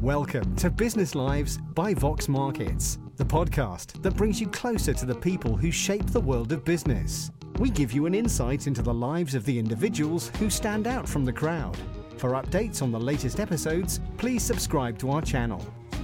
Welcome to Business Lives by Vox Markets, the podcast that brings you closer to the people who shape the world of business. We give you an insight into the lives of the individuals who stand out from the crowd. For updates on the latest episodes, please subscribe to our channel.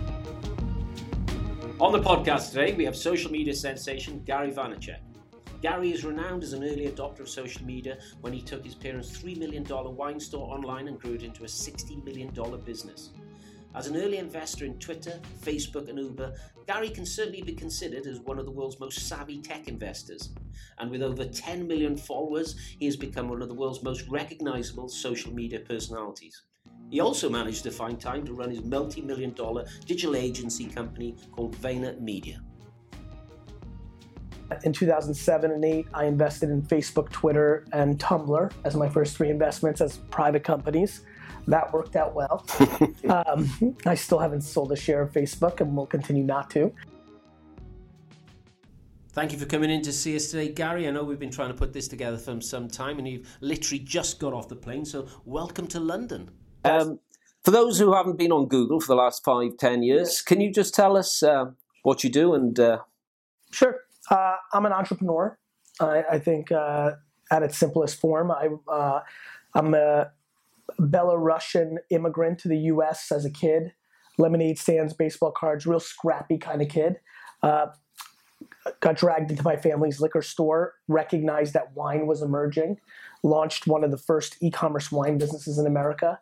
On the podcast today, we have social media sensation Gary Vaynerchuk. Gary is renowned as an early adopter of social media when he took his parents' $3 million wine store online and grew it into a $60 million business. As an early investor in Twitter, Facebook and Uber, Gary can certainly be considered as one of the world's most savvy tech investors. And with over 10 million followers, he has become one of the world's most recognizable social media personalities. He also managed to find time to run his multi-million-dollar digital agency company called VaynerMedia. In 2007 and 2008, I invested in Facebook, Twitter, and Tumblr as my first three investments as private companies. That worked out well. I still haven't sold a share of Facebook and will continue not to. Thank you for coming in to see us today, Gary. I know we've been trying to put this together for some time and you've literally just got off the plane, so welcome to London. For those who haven't been on Google for the last 5-10 years, can you just tell us what you do? And Sure. I'm an entrepreneur. I think at its simplest form, I'm a Belarusian immigrant to the U.S. as a kid. Lemonade stands, baseball cards, real scrappy kind of kid. Got dragged into my family's liquor store, recognized that wine was emerging, launched one of the first e-commerce wine businesses in America,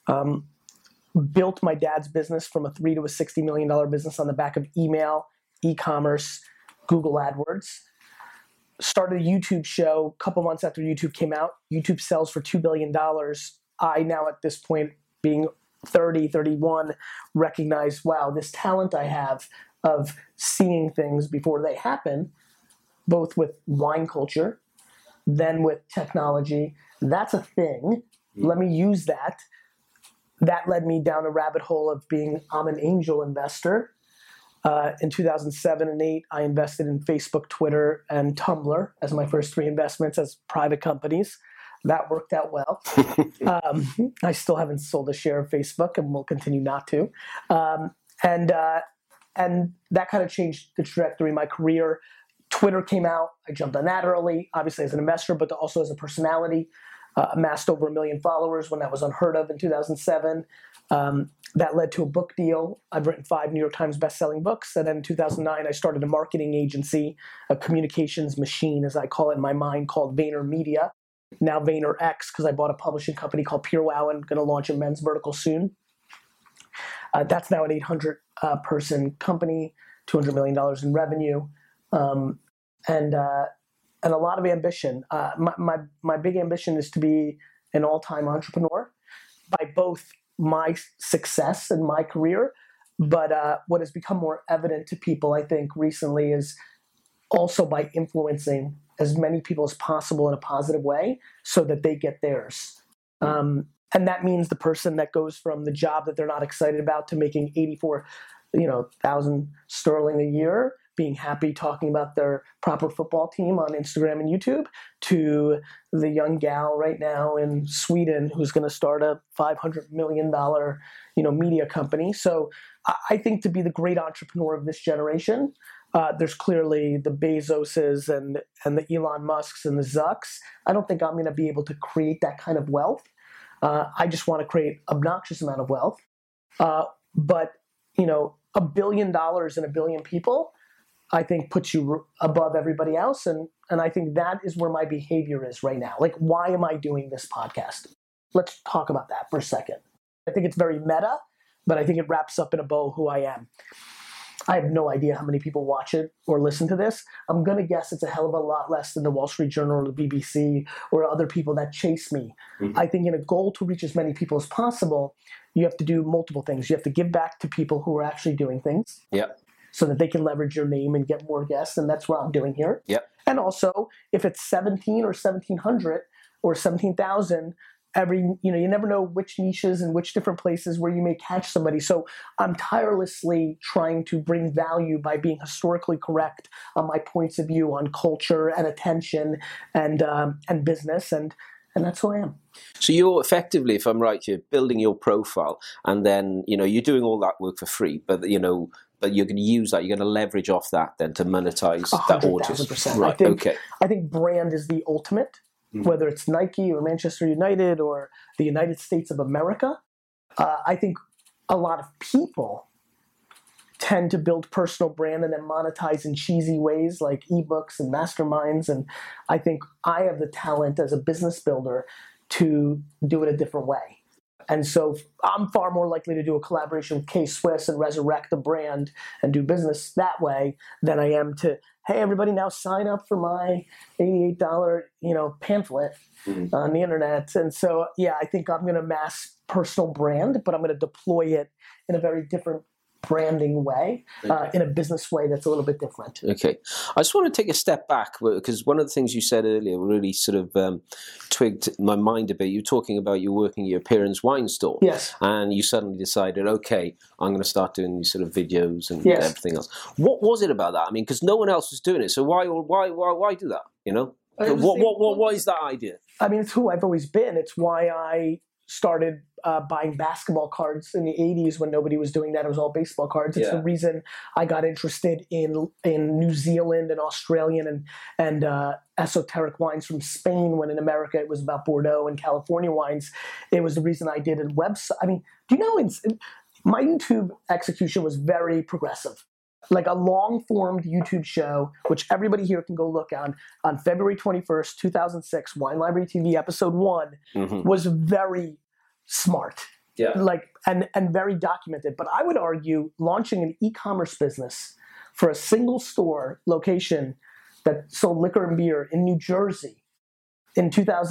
built my dad's business from a $3 to a $60 million business on the back of email, e-commerce, Google AdWords. Started a YouTube show a couple months after YouTube came out. YouTube sells for $2 billion. I now at this point, being 30, 31, recognize, wow, this talent I have of seeing things before they happen, both with wine culture, then with technology, that's a thing. Let me use that. That led me down a rabbit hole of I'm an angel investor. In 2007 and 2008, I invested in Facebook, Twitter, and Tumblr as my first three investments as private companies. That worked out well. I still haven't sold a share of Facebook and will continue not to. And that kind of changed the trajectory of my career. Twitter came out. I jumped on that early, obviously as an investor, but also as a personality. Amassed over 1 million followers when that was unheard of in 2007. That led to a book deal. I've written 5 New York Times bestselling books. And then in 2009, I started a marketing agency, a communications machine, as I call it in my mind, called VaynerMedia. Now VaynerX, because I bought a publishing company called PureWow and going to launch a men's vertical soon. That's now an 800-person company, $200 million in revenue, and a lot of ambition. My big ambition is to be an all-time entrepreneur by both my success in my career, but what has become more evident to people, I think, recently is also by influencing as many people as possible in a positive way so that they get theirs. And that means the person that goes from the job that they're not excited about to making 84,000 sterling a year, being happy talking about their proper football team on Instagram and YouTube, to the young gal right now in Sweden who's going to start a $500 million, media company. So I think to be the great entrepreneur of this generation, there's clearly the Bezoses and the Elon Musks and the Zucks. I don't think I'm going to be able to create that kind of wealth. I just want to create obnoxious amount of wealth. But $1 billion and 1 billion people, I think puts you above everybody else. And I think that is where my behavior is right now. Like, why am I doing this podcast? Let's talk about that for a second. I think it's very meta, but I think it wraps up in a bow who I am. I have no idea how many people watch it or listen to this. I'm going to guess it's a hell of a lot less than the Wall Street Journal or the BBC or other people that chase me. Mm-hmm. I think in a goal to reach as many people as possible, you have to do multiple things. You have to give back to people who are actually doing things. Yep. So that they can leverage your name and get more guests, and that's what I'm doing here. Yep. And also, if it's 17 or 1,700 or 17,000, you never know which niches and which different places where you may catch somebody. So I'm tirelessly trying to bring value by being historically correct on my points of view on culture and attention and business. And And that's who I am. So you're effectively, if I'm right, you're building your profile, and then you're doing all that work for free, but but you're going to use that. You're going to leverage off that then to monetize that audience. 100,000%. Right. I think brand is the ultimate, whether it's Nike or Manchester United or the United States of America. I think a lot of people tend to build personal brand and then monetize in cheesy ways like ebooks and masterminds. And I think I have the talent as a business builder to do it a different way. And so I'm far more likely to do a collaboration with K-Swiss and resurrect the brand and do business that way than I am to, hey, everybody now sign up for my $88, pamphlet on the internet. And so, yeah, I think I'm going to mass personal brand, but I'm going to deploy it in a very different branding way, in a business way that's a little bit different. Okay. I just want to take a step back because one of the things you said earlier really sort of twigged my mind a bit. You were talking about you working at your parents' wine store. Yes. And you suddenly decided, okay, I'm going to start doing these sort of videos and everything else. What was it about that? I mean, because no one else was doing it. So why do that? What is that idea? I mean, it's who I've always been. It's why I started buying basketball cards in the 80s when nobody was doing that. It was all baseball cards. It's the reason I got interested in New Zealand and Australian and esoteric wines from Spain, when in America it was about Bordeaux and California wines. It was the reason I did a website. I mean, do you know, my YouTube execution was very progressive. Like a long-formed YouTube show, which everybody here can go look on February 21st, 2006, Wine Library TV, episode 1, was very smart. Yeah. And very documented. But I would argue launching an e-commerce business for a single store location that sold liquor and beer in New Jersey in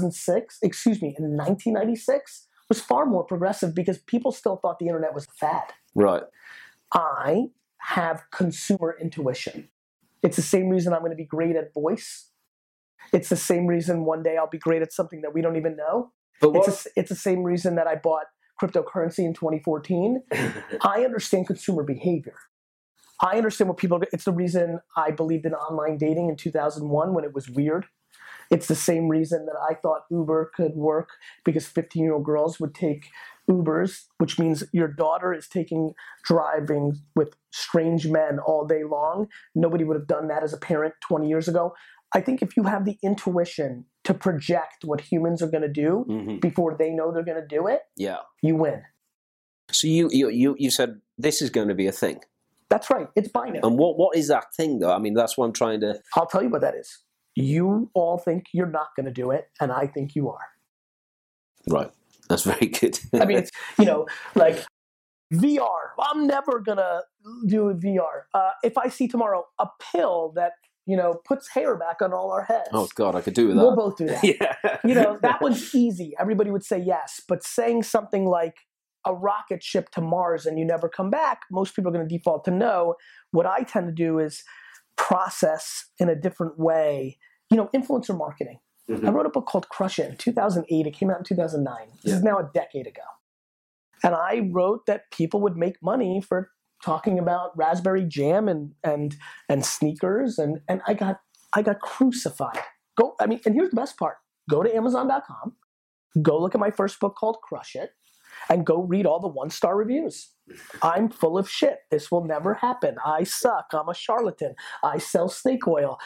1996, was far more progressive because people still thought the internet was a fad. Right. I have consumer intuition. It's the same reason I'm going to be great at voice. It's the same reason one day I'll be great at something that we don't even know. But it's the same reason that I bought cryptocurrency in 2014. I understand consumer behavior. I understand what people, it's the reason I believed in online dating in 2001 when it was weird. It's the same reason that I thought Uber could work, because 15-year-old girls would take Ubers, which means your daughter is driving with strange men all day long. Nobody would have done that as a parent 20 years ago. I think if you have the intuition to project what humans are going to do before they know they're going to do it, you win. So you said this is going to be a thing. That's right. It's binary. And what is that thing, though? I mean, that's what I'm trying to... I'll tell you what that is. You all think you're not going to do it, and I think you are. Right. That's very good. I mean, it's, like VR. I'm never going to do VR. If I see tomorrow a pill that, puts hair back on all our heads. Oh, God, I could do that. We'll both do that. Yeah. That one's easy. Everybody would say yes. But saying something like a rocket ship to Mars and you never come back, most people are going to default to no. What I tend to do is process in a different way. Influencer marketing. I wrote a book called Crush It in 2008. It came out in 2009. This is now a decade ago. And I wrote that people would make money for talking about raspberry jam and sneakers. And I got crucified. And here's the best part. Go to Amazon.com. Go look at my first book called Crush It. And go read all the 1-star reviews. I'm full of shit. This will never happen. I suck. I'm a charlatan. I sell snake oil.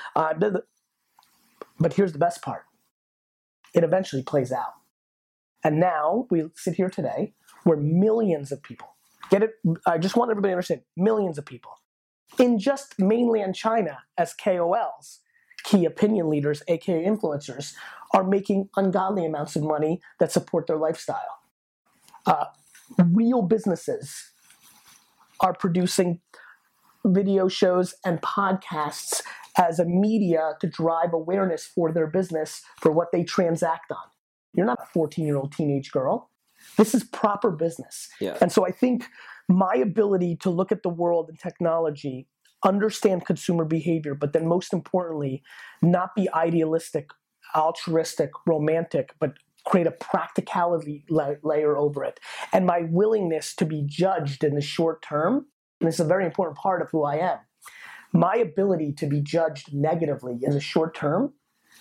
But here's the best part. It eventually plays out. And now we sit here today where millions of people, get it? I just want everybody to understand, millions of people in just mainland China as KOLs, key opinion leaders, aka influencers, are making ungodly amounts of money that support their lifestyle. Real businesses are producing video shows and podcasts as a media to drive awareness for their business for what they transact on. You're not a 14-year-old teenage girl. This is proper business. Yeah. And so I think my ability to look at the world and technology, understand consumer behavior, but then most importantly, not be idealistic, altruistic, romantic, but create a practicality layer over it. And my willingness to be judged in the short term, and this is a very important part of who I am, my ability to be judged negatively in the short term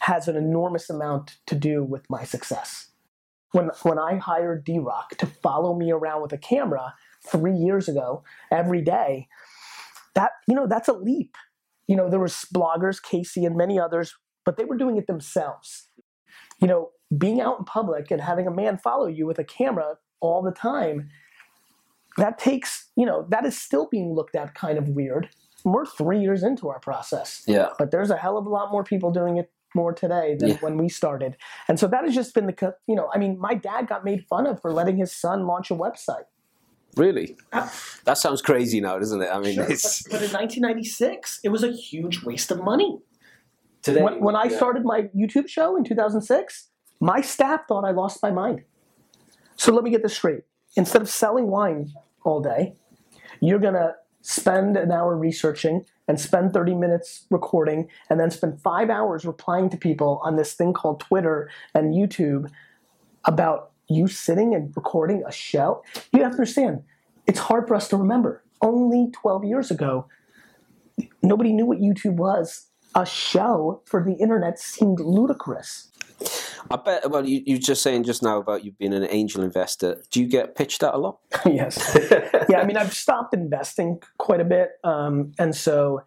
has an enormous amount to do with my success. When I hired D-Rock to follow me around with a camera 3 years ago, every day, that's a leap. There was bloggers, Casey and many others, but they were doing it themselves. Being out in public and having a man follow you with a camera all the time, that takes, that is still being looked at kind of weird. We're 3 years into our process. Yeah. But there's a hell of a lot more people doing it more today than when we started. And so that has just been my dad got made fun of for letting his son launch a website. Really? That sounds crazy now, doesn't it? I mean, sure, but in 1996, it was a huge waste of money. Today, when I started my YouTube show in 2006, my staff thought I lost my mind. So let me get this straight. Instead of selling wine all day, you're going to spend an hour researching and spend 30 minutes recording and then spend 5 hours replying to people on this thing called Twitter and YouTube about you sitting and recording a show. You have to understand, it's hard for us to remember. Only 12 years ago, nobody knew what YouTube was. A show for the internet seemed ludicrous. I bet, well, you were just saying just now about you being an angel investor. Do you get pitched that a lot? Yes. Yeah, I've stopped investing quite a bit. And so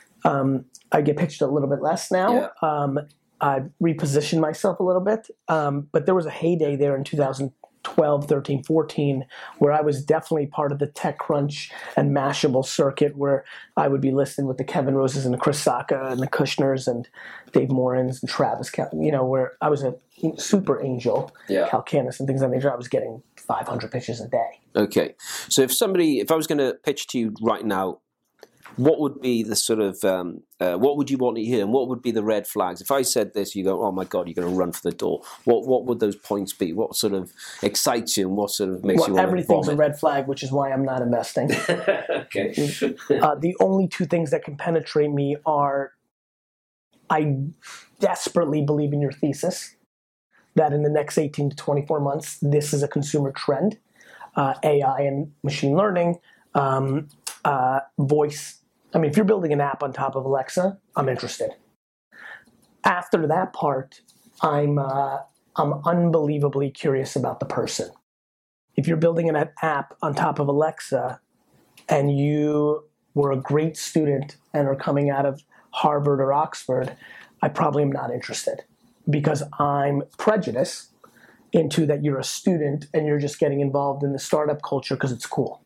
I get pitched a little bit less now. Yeah. I repositioned myself a little bit. But there was a heyday there in 2012, 13, 14, where I was definitely part of the TechCrunch and Mashable circuit, where I would be listed with the Kevin Roses and the Chris Sacca and the Kushners and Dave Morans and Travis, where I was a super angel, Calcanis and things like that. I was getting 500 pitches a day. Okay. So if I was going to pitch to you right now, what would be the sort of, what would you want to hear, and what would be the red flags? If I said this, you go, oh my God, you're going to run for the door. What would those points be? What sort of excites you, and what sort of makes you want to everything's a red flag, which is why I'm not investing. Okay. The only two things that can penetrate me are, I desperately believe in your thesis that in the next 18 to 24 months, this is a consumer trend, AI and machine learning, voice. If you're building an app on top of Alexa, I'm interested. After that part, I'm unbelievably curious about the person. If you're building an app on top of Alexa and you were a great student and are coming out of Harvard or Oxford, I probably am not interested, because I'm prejudiced into that you're a student and you're just getting involved in the startup culture because it's cool.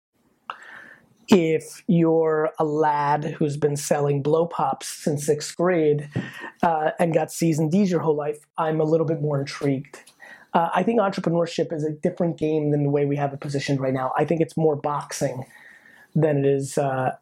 If you're a lad who's been selling blow pops since 6th grade and got C's and D's your whole life, I'm a little bit more intrigued. I think entrepreneurship is a different game than the way we have it positioned right now. I think it's more boxing than it is a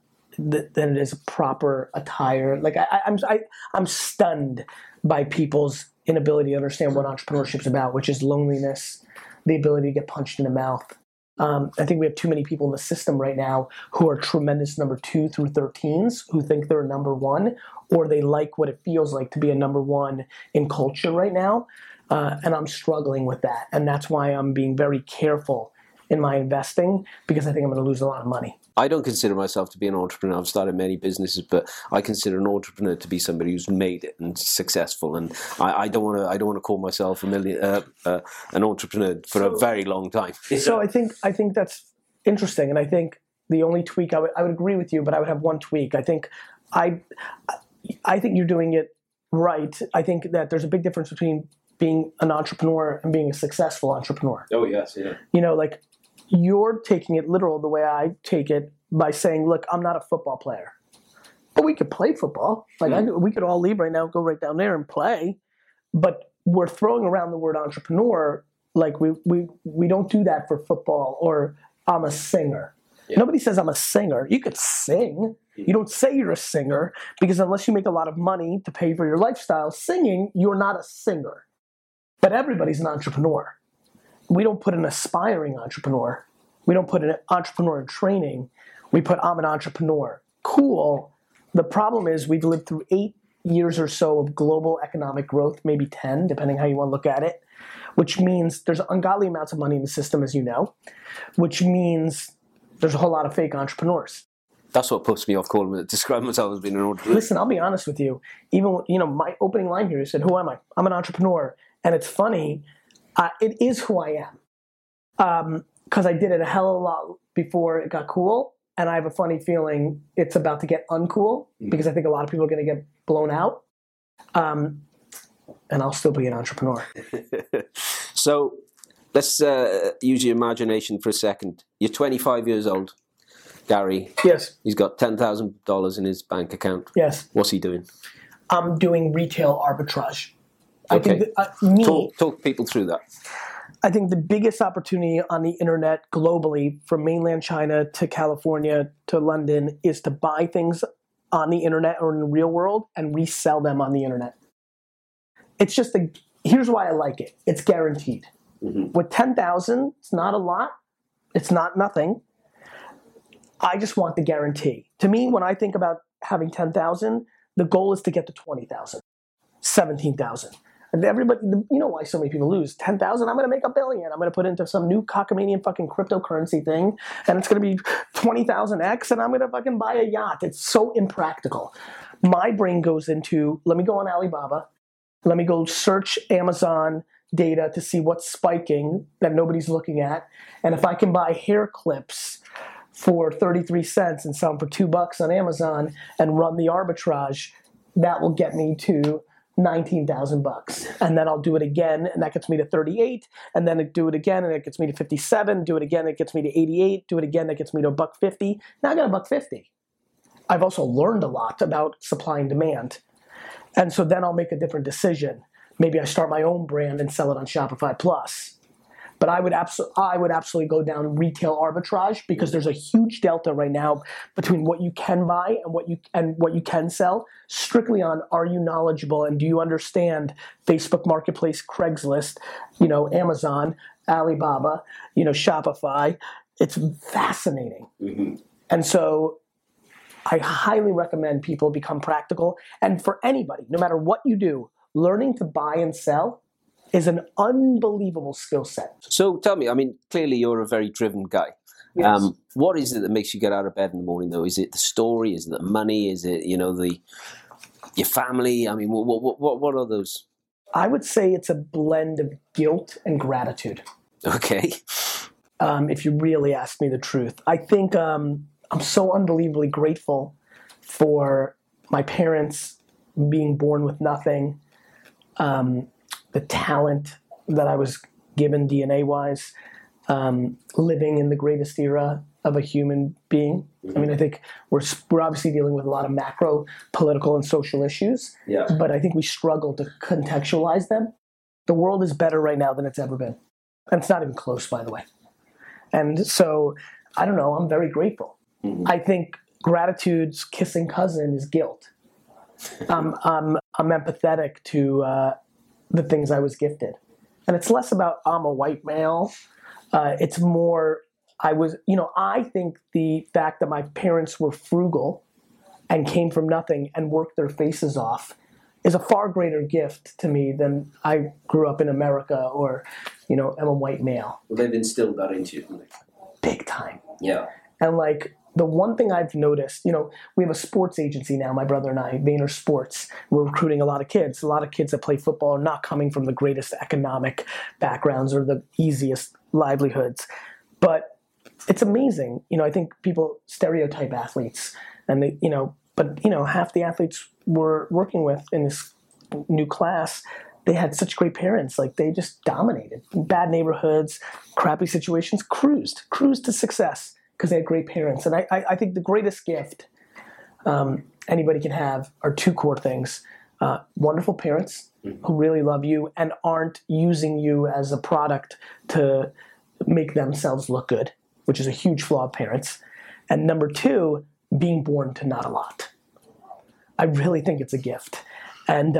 proper attire. Like I'm stunned by people's inability to understand what entrepreneurship is about, which is loneliness, the ability to get punched in the mouth. I think we have too many people in the system right now who are tremendous number 2 through 13s who think they're a number 1, or they like what it feels like to be a number 1 in culture right now. And I'm struggling with that. And that's why I'm being very careful in my investing, because I think I'm going to lose a lot of money. I don't consider myself to be an entrepreneur. I've started many businesses, but I consider an entrepreneur to be somebody who's made it and successful. And I don't want to call myself an entrepreneur for a very long time. So I think that's interesting, and I think the only tweak I would agree with you, but I would have one tweak. I think you're doing it right. I think that there's a big difference between being an entrepreneur and being a successful entrepreneur. Oh yes, yeah. You're taking it literal the way I take it by saying, look, I'm not a football player. But we could play football. We could all leave right now, go right down there and play. But we're throwing around the word entrepreneur like we don't do that for football, or I'm a singer. Yeah. Nobody says I'm a singer. You could sing. You don't say you're a singer, because unless you make a lot of money to pay for your lifestyle singing, you're not a singer. But everybody's an entrepreneur. We don't put an aspiring entrepreneur. We don't put an entrepreneur in training. We put, I'm an entrepreneur. Cool. The problem is we've lived through 8 years or so of global economic growth, maybe 10, depending how you want to look at it, which means there's ungodly amounts of money in the system, as you know, which means there's a whole lot of fake entrepreneurs. That's what puts me off describing myself as being an entrepreneur. Listen, I'll be honest with you. Even, my opening line here, you said, who am I? I'm an entrepreneur. And it's funny, it is who I am. Because I did it a hell of a lot before it got cool. And I have a funny feeling it's about to get uncool because I think a lot of people are going to get blown out. And I'll still be an entrepreneur. So let's use your imagination for a second. You're 25 years old, Gary. Yes. He's got $10,000 in his bank account. Yes. What's he doing? I'm doing retail arbitrage. Okay. I think that, talk people through that. I think the biggest opportunity on the internet globally, from mainland China to California to London, is to buy things on the internet or in the real world and resell them on the internet. It's just here's why I like it. It's guaranteed. Mm-hmm. With 10,000, it's not a lot. It's not nothing. I just want the guarantee. To me, when I think about having 10,000, the goal is to get to 20,000, 17,000. And everybody, why so many people lose. 10,000, I'm going to make $1 billion. I'm going to put into some new cockamanian fucking cryptocurrency thing, and it's going to be 20,000x, and I'm going to fucking buy a yacht. It's so impractical. My brain goes into, let me go on Alibaba. Let me go search Amazon data to see what's spiking that nobody's looking at. And if I can buy hair clips for 33 cents and sell them for $2 on Amazon and run the arbitrage, that will get me to $19,000. And then I'll do it again, and that gets me to 38, and then do it again, and it gets me to 57, do it again, it gets me to 88, do it again, that gets me to $1.50. Now I got $1.50. I've also learned a lot about supply and demand. And so then I'll make a different decision. Maybe I start my own brand and sell it on Shopify Plus. But I would absolutely go down retail arbitrage because there's a huge delta right now between what you can buy and what you can sell, strictly on are you knowledgeable and do you understand Facebook Marketplace, Craigslist, Amazon, Alibaba, Shopify. It's fascinating. Mm-hmm. And so I highly recommend people become practical. And for anybody, no matter what you do, learning to buy and sell is an unbelievable skill set. So tell me, clearly you're a very driven guy. Yes. What is it that makes you get out of bed in the morning, though? Is it the story? Is it the money? Is it, your family? What are those? I would say it's a blend of guilt and gratitude. Okay. If you really ask me the truth. I think I'm so unbelievably grateful for my parents being born with nothing, the talent that I was given DNA-wise, living in the greatest era of a human being. Mm-hmm. I think we're obviously dealing with a lot of macro political and social issues, but I think we struggle to contextualize them. The world is better right now than it's ever been. And it's not even close, by the way. And so, I don't know, I'm very grateful. Mm-hmm. I think gratitude's kissing cousin is guilt. I'm empathetic to the things I was gifted. And it's less about I'm a white male. It's more, I think the fact that my parents were frugal and came from nothing and worked their faces off is a far greater gift to me than I grew up in America or, am a white male. Well, they've instilled that into you, haven't they? Big time. Yeah. And the one thing I've noticed, we have a sports agency now, my brother and I, Vayner Sports. We're recruiting a lot of kids. A lot of kids that play football are not coming from the greatest economic backgrounds or the easiest livelihoods. But it's amazing. I think people stereotype athletes and half the athletes we're working with in this new class, they had such great parents. They just dominated. Bad neighborhoods, crappy situations, cruised to success. Because they had great parents. And I think the greatest gift anybody can have are two core things. Wonderful parents who really love you and aren't using you as a product to make themselves look good, which is a huge flaw of parents. And number two, being born to not a lot. I really think it's a gift. And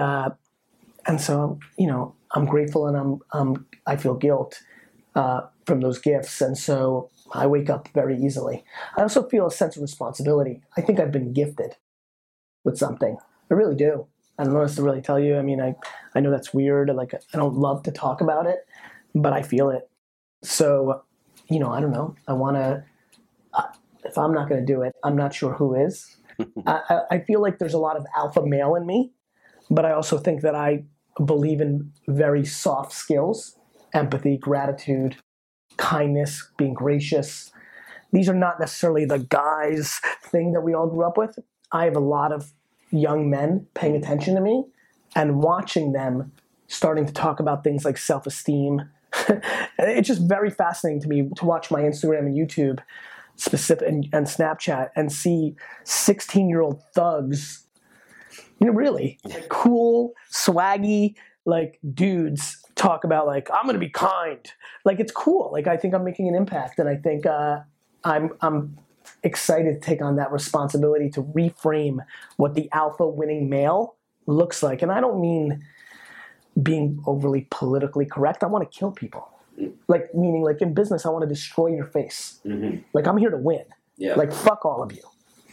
so, I'm grateful and I feel guilt from those gifts. And so I wake up very easily. I also feel a sense of responsibility. I think I've been gifted with something. I really do. I don't know what to really tell you. I know that's weird. I don't love to talk about it, but I feel it. So, I don't know. I want to, if I'm not going to do it, I'm not sure who is. I feel like there's a lot of alpha male in me, but I also think that I believe in very soft skills, empathy, gratitude, kindness, being gracious. These are not necessarily the guys thing that we all grew up with. I have a lot of young men paying attention to me and watching them starting to talk about things like self-esteem. It's just very fascinating to me to watch my Instagram and YouTube specific and Snapchat and see 16-year-old thugs, really like cool, swaggy, like dudes talk about like, I'm going to be kind. Like, it's cool. Like, I think I'm making an impact, and I think I'm excited to take on that responsibility to reframe what the alpha winning male looks like. And I don't mean being overly politically correct. I want to kill people. Like, meaning like in business, I want to destroy your face. Mm-hmm. Like, I'm here to win. Yeah. Like, fuck all of you.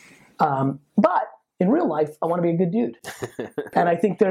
But in real life, I want to be a good dude. And I think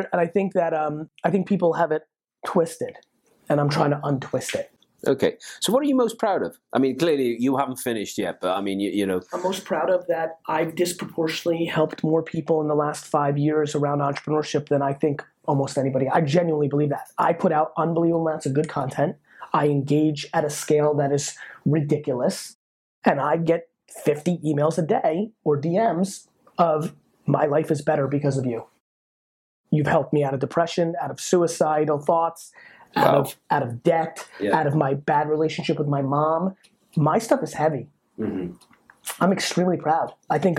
people have it twisted, and I'm trying to untwist it. Okay. So what are you most proud of? I mean, clearly you haven't finished yet, but I mean, you know. I'm most proud of that I've disproportionately helped more people in the last 5 years around entrepreneurship than I think almost anybody. I genuinely believe that. I put out unbelievable amounts of good content. I engage at a scale that is ridiculous. And I get 50 emails a day or DMs of, my life is better because of you. You've helped me out of depression, out of suicidal thoughts, out of debt, out of my bad relationship with my mom. My stuff is heavy. Mm-hmm. I'm extremely proud. I think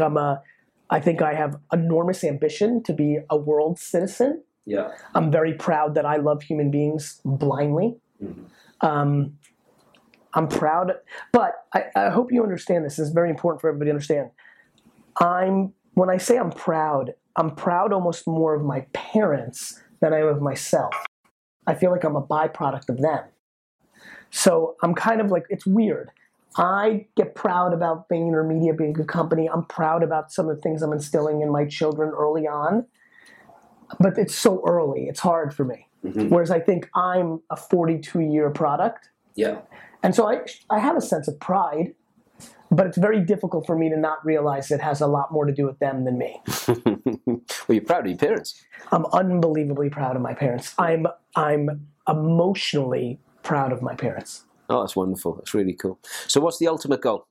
I have enormous ambition to be a world citizen. Yeah. I'm very proud that I love human beings blindly. Mm-hmm. I'm proud, but I hope you understand this. This is very important for everybody to understand. When I say I'm proud almost more of my parents than I am of myself. I feel like I'm a byproduct of them. So I'm kind of like, it's weird. I get proud about VaynerMedia being a good company. I'm proud about some of the things I'm instilling in my children early on. But it's so early. It's hard for me. Mm-hmm. Whereas I think I'm a 42-year product. Yeah. And so I have a sense of pride, but it's very difficult for me to not realize it has a lot more to do with them than me. Well, you're proud of your parents. I'm unbelievably proud of my parents. I'm emotionally proud of my parents. Oh, that's wonderful. That's really cool. So what's the ultimate goal?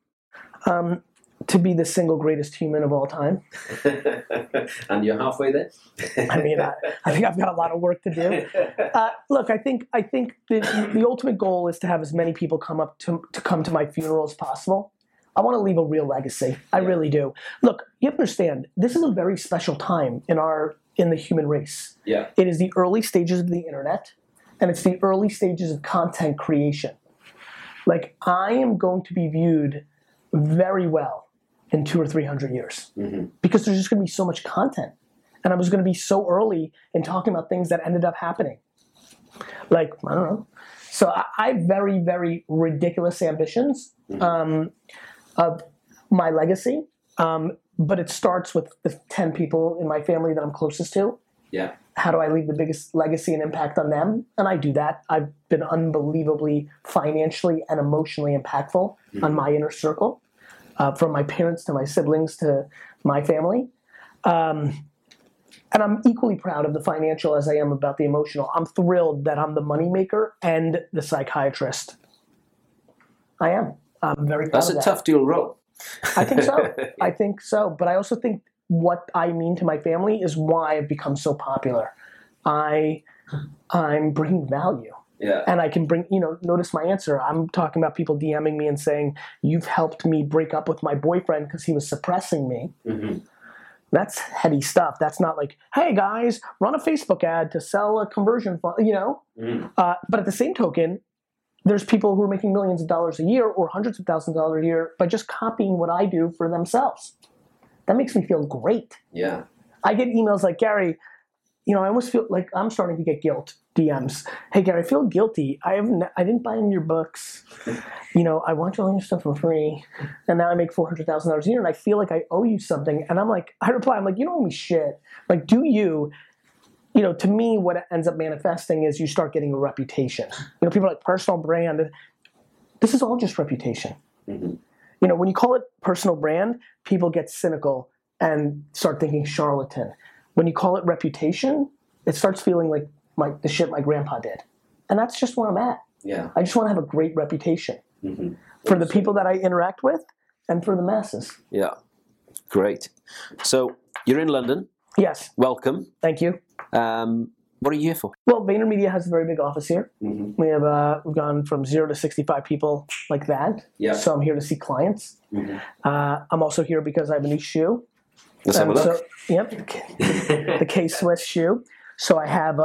To be the single greatest human of all time. And you're halfway there? I mean, I think I've got a lot of work to do. Look, I think the ultimate goal is to have as many people come to my funeral as possible. I want to leave a real legacy. I really do. Look, you understand, this is a very special time in the human race. Yeah. It is the early stages of the internet, and it's the early stages of content creation. Like, I am going to be viewed very well in 200 or 300 years, mm-hmm. because there's just going to be so much content, and I was going to be so early in talking about things that ended up happening. Like, I don't know. So I have very, very ridiculous ambitions of my legacy, but it starts with the 10 people in my family that I'm closest to. Yeah. How do I leave the biggest legacy and impact on them? And I do that. I've been unbelievably financially and emotionally impactful on my inner circle, from my parents to my siblings to my family. And I'm equally proud of the financial as I am about the emotional. I'm thrilled that I'm the moneymaker and the psychiatrist. I am. I'm very proud of that. That's a tough dual role. I think so. I think so. But I also think what I mean to my family is why I've become so popular. I'm bringing value. Yeah. And I can bring, notice my answer. I'm talking about people DMing me and saying, you've helped me break up with my boyfriend because he was suppressing me. Mm-hmm. That's heady stuff. That's not like, hey guys, run a Facebook ad to sell a conversion fund, Mm-hmm. But at the same token, there's people who are making millions of dollars a year or hundreds of thousands of dollars a year by just copying what I do for themselves. That makes me feel great. Yeah. I get emails like, Gary, I almost feel like I'm starting to get guilt DMs. Hey, Gary, I feel guilty. I didn't buy any of your books. I want you all your stuff for free. And now I make $400,000 a year and I feel like I owe you something. And I reply, you don't owe me shit. Like, do you? To me, what ends up manifesting is you start getting a reputation. People are like, personal brand. This is all just reputation. Mm-hmm. when you call it personal brand, people get cynical and start thinking charlatan. When you call it reputation, it starts feeling like the shit my grandpa did. And that's just where I'm at. Yeah. I just want to have a great reputation for the people that I interact with and for the masses. Yeah. Great. So you're in London. Yes. Welcome. Thank you. What are you here for? Well, VaynerMedia has a very big office here. We have we've gone from 0 to 65 people like that. Yeah. So I'm here to see clients. I'm also here because I have a new shoe. Let's have a look. Yep, the K-Swiss shoe. So I have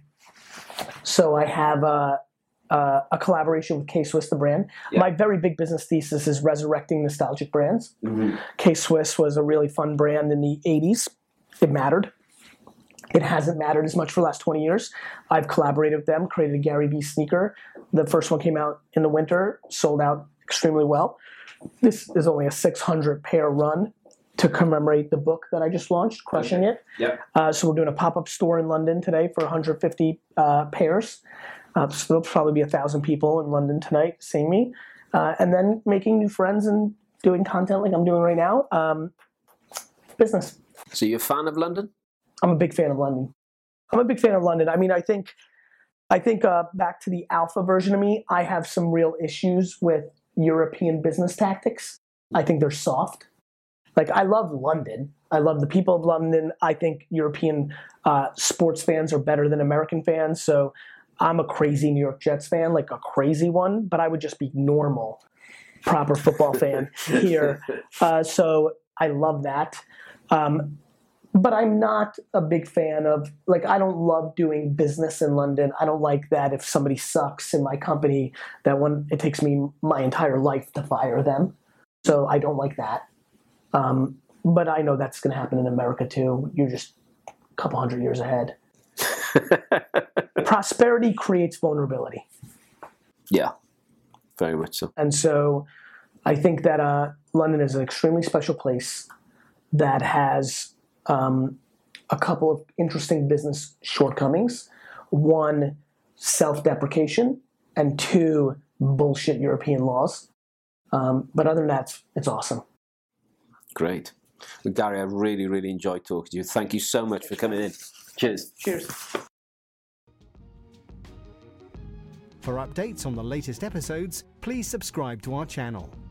a collaboration with K-Swiss, the brand. Yeah. My very big business thesis is resurrecting nostalgic brands. K-Swiss was a really fun brand in the 80s. It mattered. It hasn't mattered as much for the last 20 years. I've collaborated with them, created a Gary Vee sneaker. The first one came out in the winter, sold out extremely well. This is only a 600 pair run to commemorate the book that I just launched, Crushing It. Yep. So we're doing a pop-up store in London today for 150 pairs. So there'll probably be 1,000 people in London tonight seeing me. And then making new friends and doing content like I'm doing right now. Business. So you're a fan of London? I'm a big fan of London. I mean, I think back to the alpha version of me, I have some real issues with European business tactics. I think they're soft. Like, I love London. I love the people of London. I think European sports fans are better than American fans. So I'm a crazy New York Jets fan, like a crazy one, but I would just be normal, proper football fan here. So I love that. But I'm not a big fan of, like, I don't love doing business in London. I don't like that if somebody sucks in my company, that when it takes me my entire life to fire them. So I don't like that. But I know that's going to happen in America too. You're just a couple hundred years ahead. Prosperity creates vulnerability. Yeah, very much so. And so I think that London is an extremely special place that has a couple of interesting business shortcomings. One, self-deprecation, and two, bullshit European laws. But other than that, it's awesome. Great. Well, Gary, I really, really enjoyed talking to you. Thank you so much for coming in. Cheers. Cheers. For updates on the latest episodes, please subscribe to our channel.